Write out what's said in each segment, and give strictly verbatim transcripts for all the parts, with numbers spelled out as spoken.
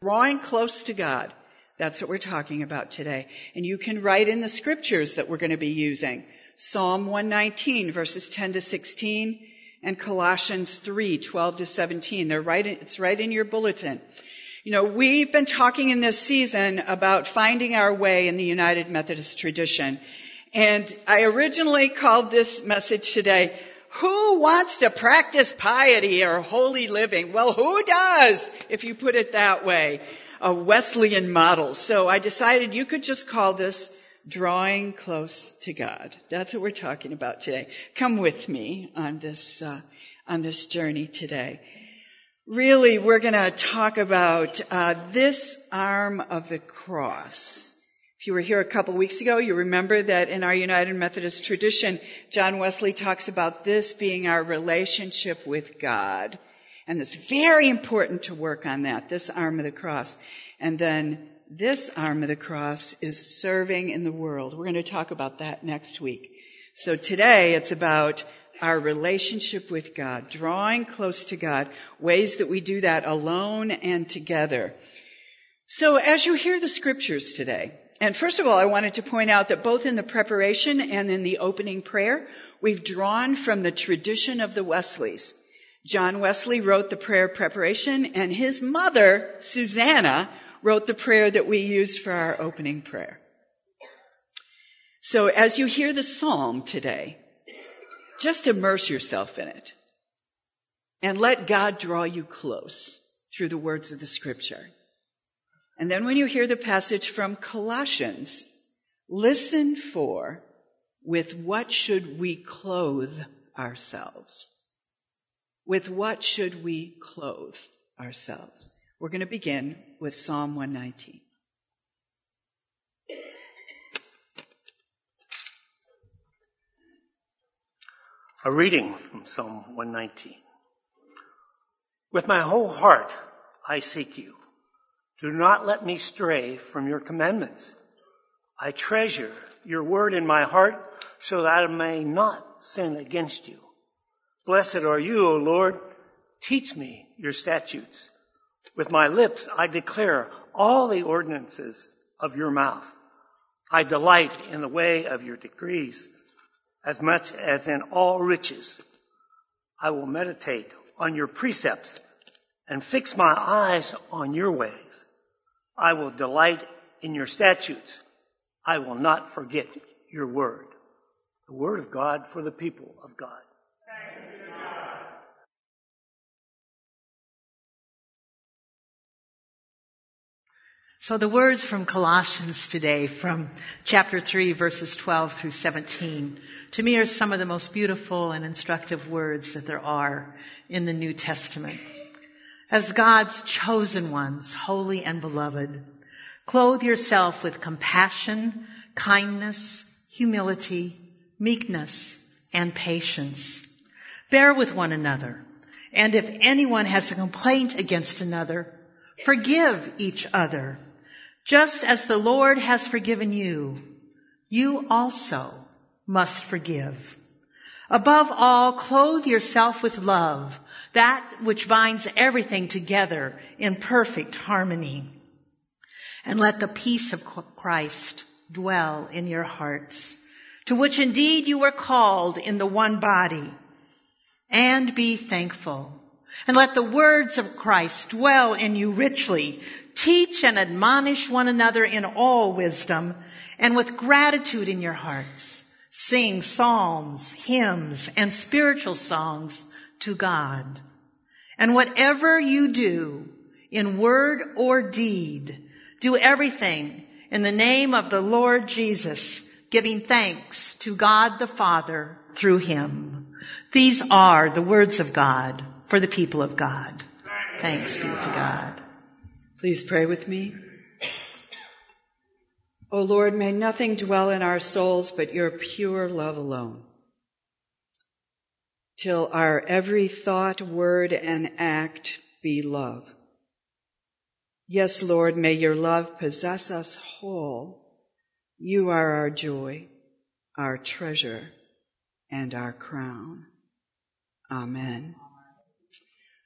drawing close to God. That's what we're talking about today. And you can write in the scriptures that we're going to be using. Psalm one nineteen, verses ten to sixteen, and Colossians three, twelve to seventeen. They're right, it's right in your bulletin. You know, we've been talking in this season about finding our way in the United Methodist tradition. And I originally called this message today, who wants to practice piety or holy living? Well, who does, if you put it that way? A Wesleyan model. So I decided you could just call this Drawing Close to God. That's what we're talking about today. Come with me on this, uh, on this journey today. Really, we're going to talk about uh, this arm of the cross. If you were here a couple weeks ago, you remember that in our United Methodist tradition, John Wesley talks about this being our relationship with God. And it's very important to work on that, this arm of the cross. And then this arm of the cross is serving in the world. We're going to talk about that next week. So today it's about our relationship with God, drawing close to God, ways that we do that alone and together. So as you hear the scriptures today, and first of all, I wanted to point out that both in the preparation and in the opening prayer, we've drawn from the tradition of the Wesleys. John Wesley wrote the prayer preparation, and his mother, Susanna, wrote the prayer that we used for our opening prayer. So as you hear the psalm today, just immerse yourself in it and let God draw you close through the words of the scripture. And then when you hear the passage from Colossians, listen for, with what should we clothe ourselves? With what should we clothe ourselves? We're going to begin with Psalm one nineteen. A reading from Psalm one nineteen. With my whole heart I seek you. Do not let me stray from your commandments. I treasure your word in my heart so that I may not sin against you. Blessed are you, O Lord. Teach me your statutes. With my lips I declare all the ordinances of your mouth. I delight in the way of your decrees as much as in all riches. I will meditate on your precepts and fix my eyes on your ways. I will delight in your statutes. I will not forget your word. The word of God for the people of God. Thanks be to God. So the words from Colossians today, from chapter three, verses twelve through seventeen, to me are some of the most beautiful and instructive words that there are in the New Testament. As God's chosen ones, holy and beloved, clothe yourself with compassion, kindness, humility, meekness, and patience. Bear with one another, and if anyone has a complaint against another, forgive each other. Just as the Lord has forgiven you, you also must forgive. Above all, clothe yourself with love, that which binds everything together in perfect harmony. And let the peace of Christ dwell in your hearts, to which indeed you were called in the one body. And be thankful. And let the words of Christ dwell in you richly. Teach and admonish one another in all wisdom, and with gratitude in your hearts, sing psalms, hymns, and spiritual songs to God. And whatever you do, in word or deed, do everything in the name of the Lord Jesus, giving thanks to God the Father through him. These are the words of God for the people of God. Thanks be to God. Please pray with me. O Lord, may nothing dwell in our souls but your pure love alone, till our every thought, word, and act be love. Yes, Lord, may your love possess us whole. You are our joy, our treasure, and our crown. Amen.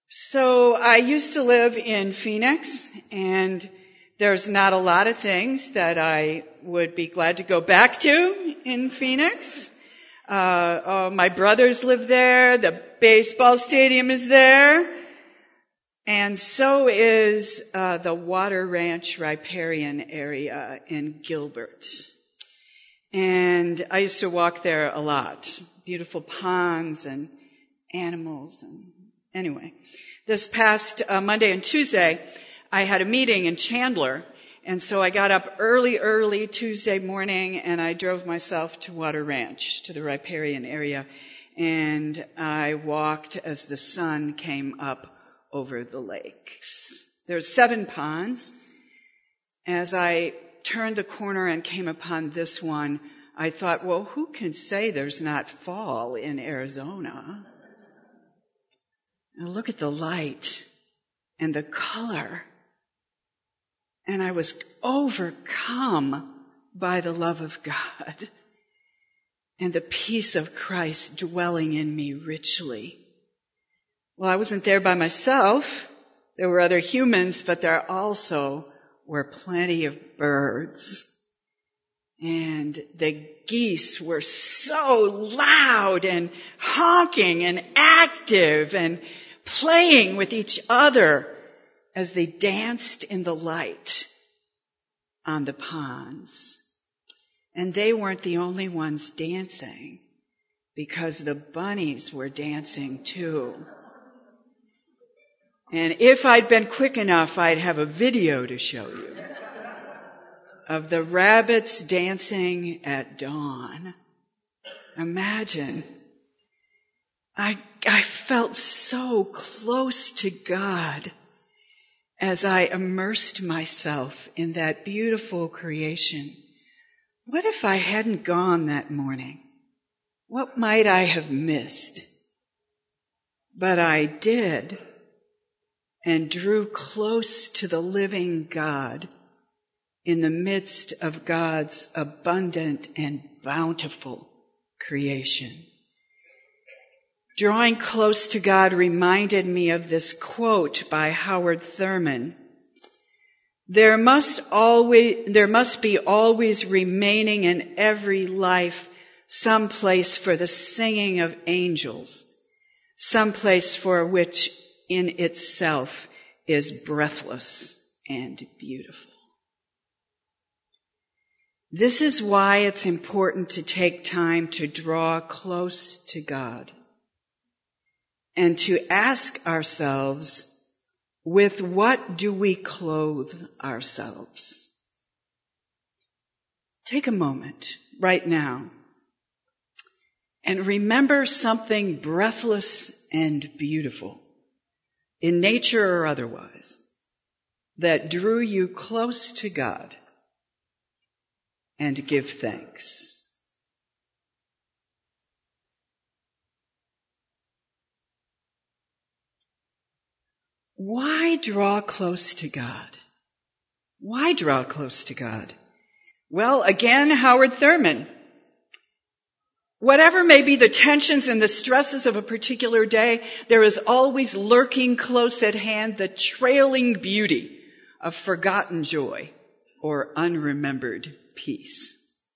So I used to live in Phoenix, and there's not a lot of things that I would be glad to go back to in Phoenix. Uh, uh, my brothers live there. The baseball stadium is there. And so is uh, the Water Ranch riparian area in Gilbert. And I used to walk there a lot. Beautiful ponds and animals. And anyway, this past uh, Monday and Tuesday, I had a meeting in Chandler. And so I got up early, early Tuesday morning, and I drove myself to Water Ranch, to the riparian area. And I walked as the sun came up over the lakes. There's seven ponds. As I turned the corner and came upon this one, I thought, well, who can say there's not fall in Arizona? Now look at the light and the color. And I was overcome by the love of God and the peace of Christ dwelling in me richly. Well, I wasn't there by myself. There were other humans, but there also were plenty of birds. And the geese were so loud and honking and active and playing with each other as they danced in the light on the ponds. And they weren't the only ones dancing, because the bunnies were dancing too. And if I'd been quick enough, I'd have a video to show you of the rabbits dancing at dawn. Imagine. I, I felt so close to God as I immersed myself in that beautiful creation. What if I hadn't gone that morning? What might I have missed? But I did, and drew close to the living God in the midst of God's abundant and bountiful creation. Drawing close to God reminded me of this quote by Howard Thurman. There must always, there must be always remaining in every life some place for the singing of angels, some place for which in itself is breathless and beautiful. This is why it's important to take time to draw close to God and to ask ourselves, with what do we clothe ourselves? Take a moment right now and remember something breathless and beautiful, in nature or otherwise, that drew you close to God, and give thanks. Why draw close to God? Why draw close to God? Well, again, Howard Thurman. Whatever may be the tensions and the stresses of a particular day, there is always lurking close at hand the trailing beauty of forgotten joy or unremembered peace.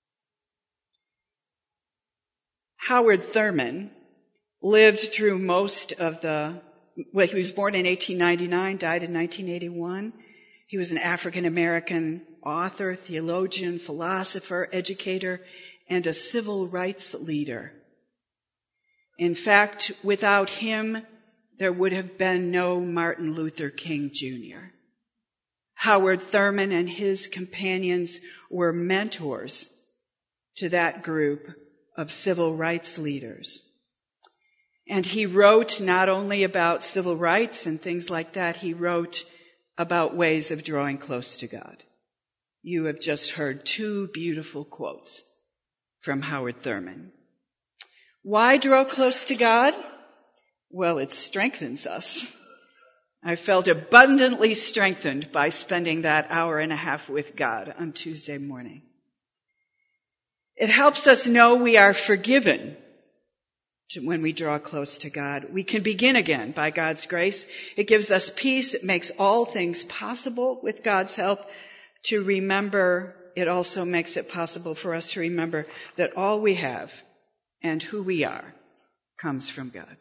Howard Thurman lived through most of the, well, he was born in eighteen ninety-nine, died in nineteen eighty-one. He was an African-American author, theologian, philosopher, educator, and a civil rights leader. In fact, without him, there would have been no Martin Luther King Junior Howard Thurman and his companions were mentors to that group of civil rights leaders. And he wrote not only about civil rights and things like that, he wrote about ways of drawing close to God. You have just heard two beautiful quotes from Howard Thurman. Why draw close to God? Well, it strengthens us. I felt abundantly strengthened by spending that hour and a half with God on Tuesday morning. It helps us know we are forgiven to when we draw close to God. We can begin again by God's grace. It gives us peace. It makes all things possible with God's help to remember. It also makes it possible for us to remember that all we have and who we are comes from God.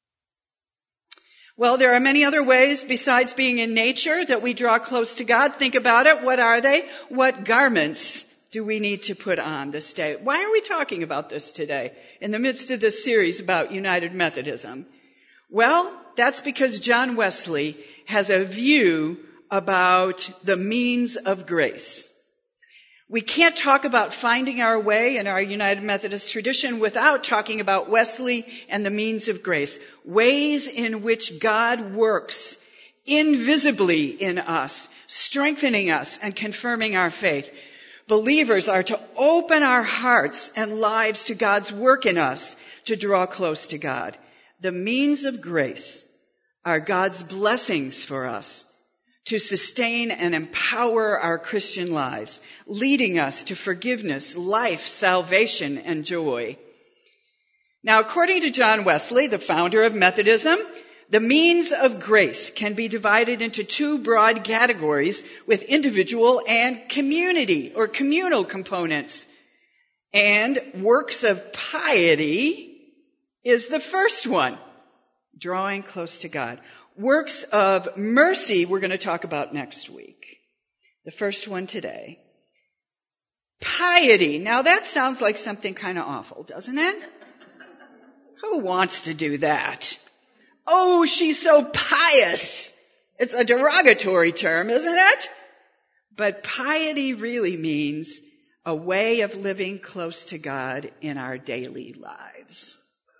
Well, there are many other ways besides being in nature that we draw close to God. Think about it. What are they? What garments do we need to put on this day? Why are we talking about this today in the midst of this series about United Methodism? Well, that's because John Wesley has a view about the means of grace. We can't talk about finding our way in our United Methodist tradition without talking about Wesley and the means of grace, ways in which God works invisibly in us, strengthening us and confirming our faith. Believers are to open our hearts and lives to God's work in us to draw close to God. The means of grace are God's blessings for us to sustain and empower our Christian lives, leading us to forgiveness, life, salvation, and joy. Now, according to John Wesley, the founder of Methodism, the means of grace can be divided into two broad categories with individual and community or communal components. And works of piety is the first one, drawing close to God. Works of mercy we're going to talk about next week. The first one today. Piety. Now that sounds like something kind of awful, doesn't it? Who wants to do that? Oh, she's so pious. It's a derogatory term, isn't it? But piety really means a way of living close to God in our daily lives.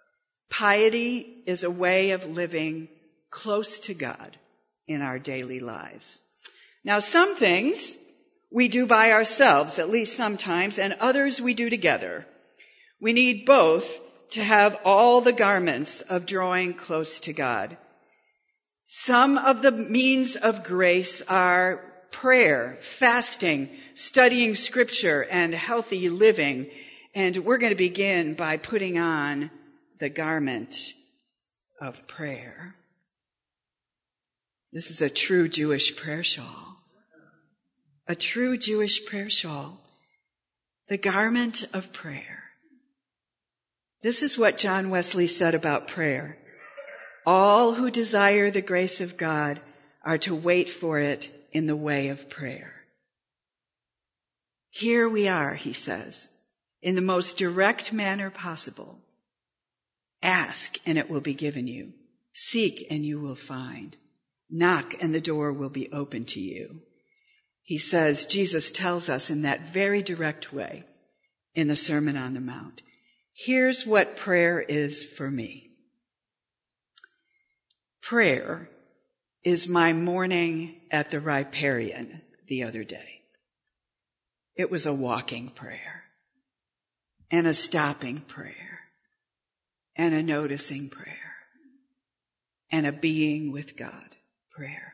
Piety is a way of living close to God in our daily lives. Now, some things we do by ourselves, at least sometimes, and others we do together. We need both to have all the garments of drawing close to God. Some of the means of grace are prayer, fasting, studying scripture, and healthy living. And we're going to begin by putting on the garment of prayer. This is a true Jewish prayer shawl. A true Jewish prayer shawl. The garment of prayer. This is what John Wesley said about prayer. All who desire the grace of God are to wait for it in the way of prayer. Here we are, he says, in the most direct manner possible. Ask and it will be given you. Seek and you will find. Knock and the door will be open to you. He says, Jesus tells us in that very direct way in the Sermon on the Mount. Here's what prayer is for me. Prayer is my morning at the Riparian the other day. It was a walking prayer and a stopping prayer and a noticing prayer and a being with God prayer.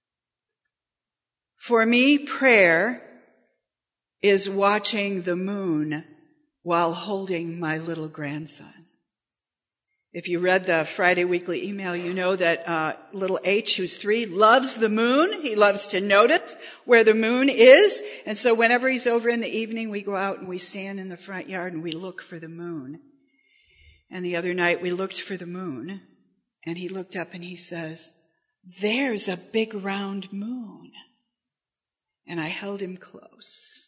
For me, prayer is watching the moon while holding my little grandson. If you read the Friday weekly email, you know that uh, little H, who's three, loves the moon. He loves to notice where the moon is. And so whenever he's over in the evening, we go out and we stand in the front yard and we look for the moon. And the other night we looked for the moon, and he looked up and he says, "There's a big round moon." And I held him close.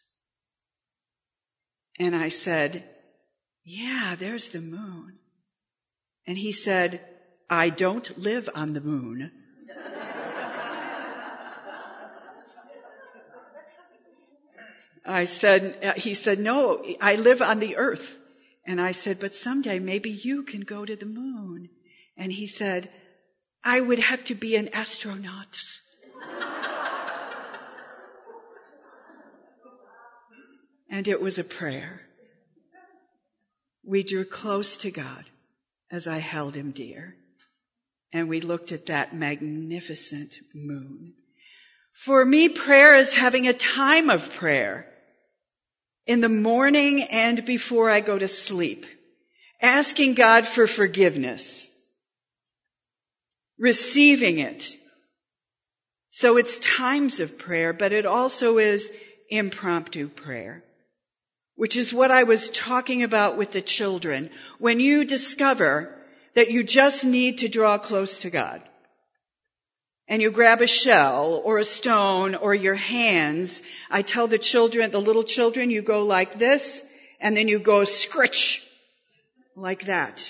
And I said, "Yeah, there's the moon." And he said, "I don't live on the moon." I said, he said, "No, I live on the earth." And I said, "But someday maybe you can go to the moon." And he said, "I would have to be an astronaut." And it was a prayer. We drew close to God as I held him dear. And we looked at that magnificent moon. For me, prayer is having a time of prayer in the morning and before I go to sleep. asking God for forgiveness, receiving it. So it's times of prayer, but it also is impromptu prayer, which is what I was talking about with the children. When you discover that you just need to draw close to God, and you grab a shell or a stone or your hands, I tell the children, the little children, you go like this, and then you go scritch, like that.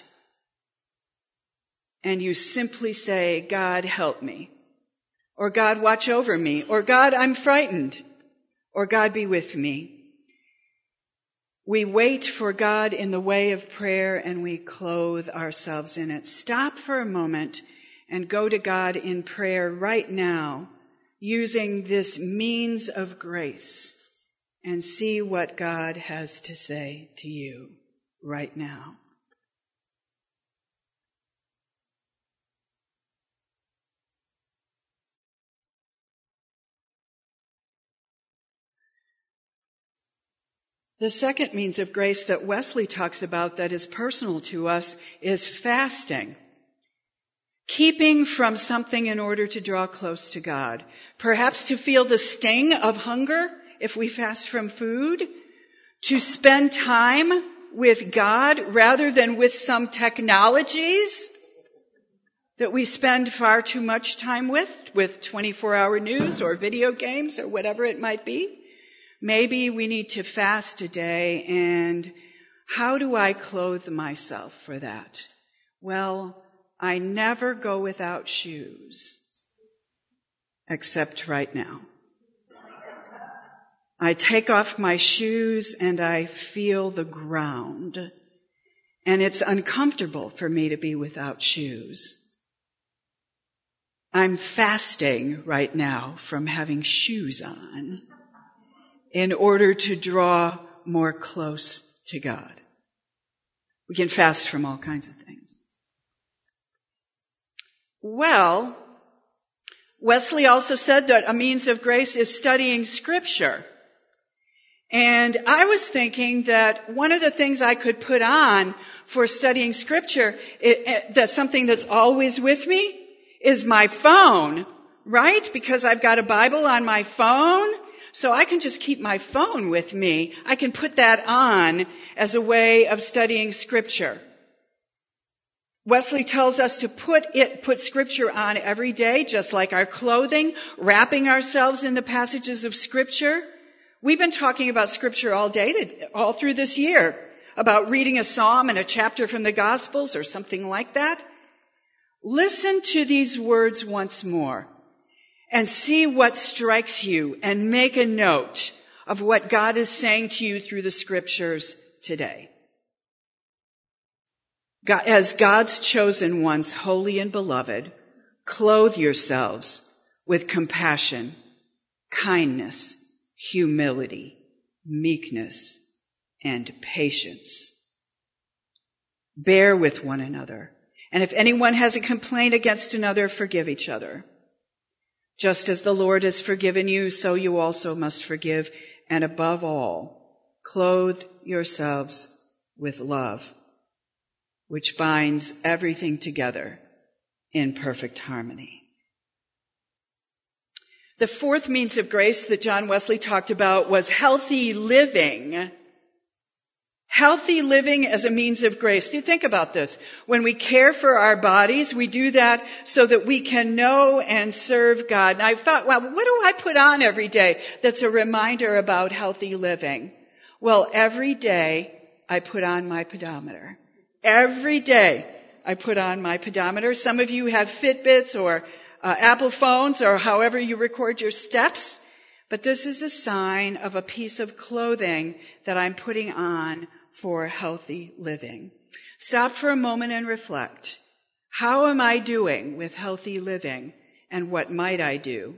And you simply say, God, help me. Or God, watch over me. Or God, I'm frightened. Or God, be with me. We wait for God in the way of prayer and we clothe ourselves in it. Stop for a moment and go to God in prayer right now using this means of grace and see what God has to say to you right now. The second means of grace that Wesley talks about that is personal to us is fasting. Keeping from something in order to draw close to God. Perhaps to feel the sting of hunger if we fast from food. To spend time with God rather than with some technologies that we spend far too much time with, with twenty-four hour news or video games or whatever it might be. Maybe we need to fast a day, and how do I clothe myself for that? Well, I never go without shoes, except right now. I take off my shoes and I feel the ground, and it's uncomfortable for me to be without shoes. I'm fasting right now from having shoes on in order to draw more close to God. We can fast from all kinds of things. Well, Wesley also said that a means of grace is studying Scripture. And I was thinking that one of the things I could put on for studying Scripture, it, it, that's something that's always with me, is my phone, right? Because I've got a Bible on my phone. So I can just keep my phone with me. I can put that on as a way of studying Scripture. Wesley tells us to put it, put Scripture on every day, just like our clothing, wrapping ourselves in the passages of Scripture. We've been talking about Scripture all day, all through this year, about reading a psalm and a chapter from the Gospels or something like that. Listen to these words once more. And see what strikes you and make a note of what God is saying to you through the Scriptures today. God, as God's chosen ones, holy and beloved, clothe yourselves with compassion, kindness, humility, meekness, and patience. Bear with one another. And if anyone has a complaint against another, forgive each other. Just as the Lord has forgiven you, so you also must forgive. And above all, clothe yourselves with love, which binds everything together in perfect harmony. The fourth means of grace that John Wesley talked about was healthy living. Healthy living as a means of grace. Do you think about this? When we care for our bodies, we do that so that we can know and serve God. And I thought, well, what do I put on every day that's a reminder about healthy living? Well, every day I put on my pedometer. Every day I put on my pedometer. Some of you have Fitbits or uh, Apple phones or however you record your steps. But this is a sign of a piece of clothing that I'm putting on for healthy living. Stop for a moment and reflect. How am I doing with healthy living, and what might I do?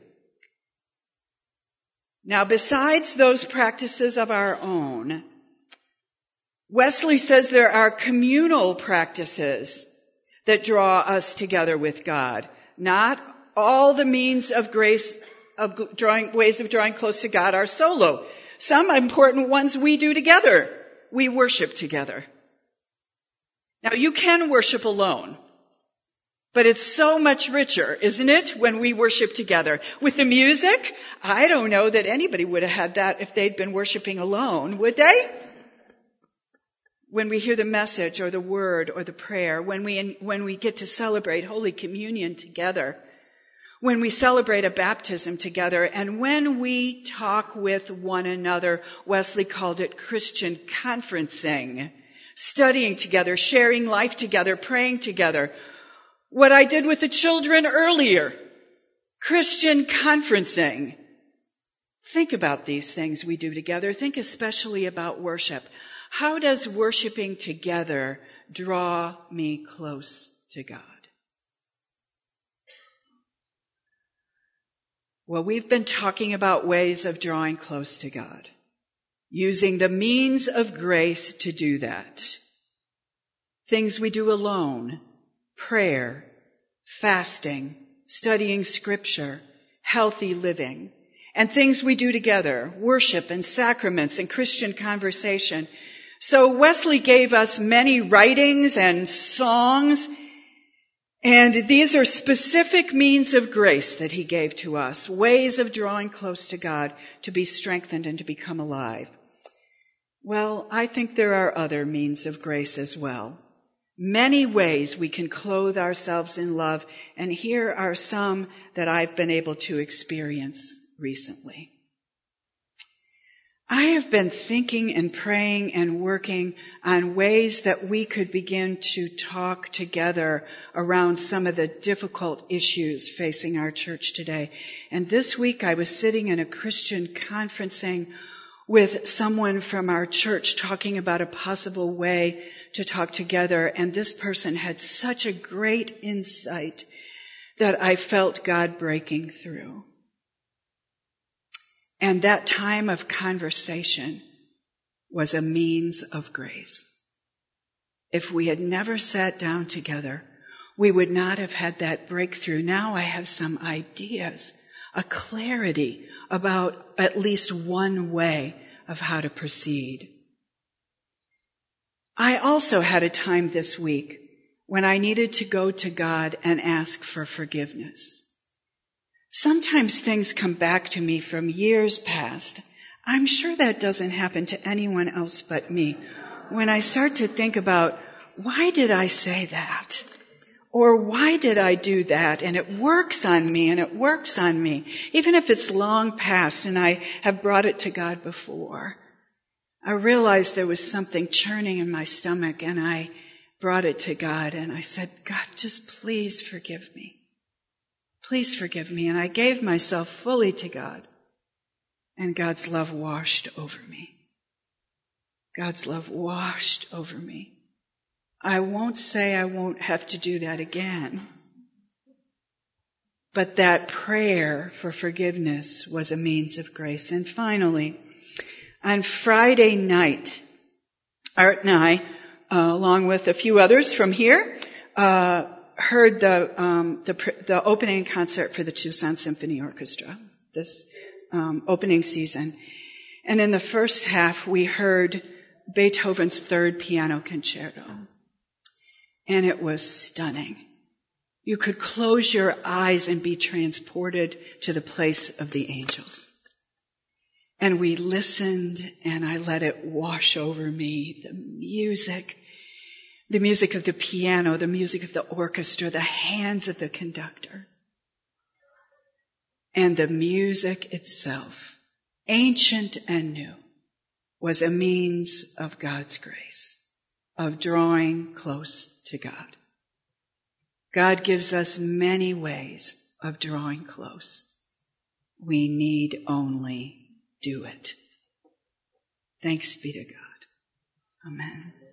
Now, besides those practices of our own, Wesley says there are communal practices that draw us together with God. Not all the means of grace, of drawing, ways of drawing close to God are solo. Some important ones we do together. We worship together. Now, you can worship alone, but it's so much richer, isn't it, when we worship together? With the music, I don't know that anybody would have had that if they'd been worshiping alone, would they? When we hear the message or the word or the prayer, when we, when we get to celebrate Holy Communion together, when we celebrate a baptism together, and when we talk with one another, Wesley called it Christian conferencing, studying together, sharing life together, praying together. What I did with the children earlier, Christian conferencing. Think about these things we do together. Think especially about worship. How does worshiping together draw me close to God? Well, we've been talking about ways of drawing close to God, using the means of grace to do that. Things we do alone, prayer, fasting, studying scripture, healthy living, and things we do together, worship and sacraments and Christian conversation. So Wesley gave us many writings and songs, and these are specific means of grace that he gave to us, ways of drawing close to God, to be strengthened and to become alive. Well, I think there are other means of grace as well. Many ways we can clothe ourselves in love, and here are some that I've been able to experience recently. I have been thinking and praying and working on ways that we could begin to talk together around some of the difficult issues facing our church today. And this week I was sitting in a Christian conferencing with someone from our church talking about a possible way to talk together, and this person had such a great insight that I felt God breaking through. And that time of conversation was a means of grace. If we had never sat down together, we would not have had that breakthrough. Now I have some ideas, a clarity about at least one way of how to proceed. I also had a time this week when I needed to go to God and ask for forgiveness. Sometimes things come back to me from years past. I'm sure that doesn't happen to anyone else but me. When I start to think about, why did I say that? Or why did I do that? And it works on me, and it works on me. Even if it's long past and I have brought it to God before. I realized there was something churning in my stomach, and I brought it to God, and I said, God, just please forgive me. Please forgive me. And I gave myself fully to God. And God's love washed over me. God's love washed over me. I won't say I won't have to do that again. But that prayer for forgiveness was a means of grace. And finally, on Friday night, Art and I, uh, along with a few others from here, uh, heard the, um, the the opening concert for the Tucson Symphony Orchestra this um, opening season, and in the first half we heard Beethoven's Third Piano Concerto, and it was stunning. You could close your eyes and be transported to the place of the angels. And we listened, and I let it wash over me. The music. The music of the piano, the music of the orchestra, the hands of the conductor. And the music itself, ancient and new, was a means of God's grace, of drawing close to God. God gives us many ways of drawing close. We need only do it. Thanks be to God. Amen.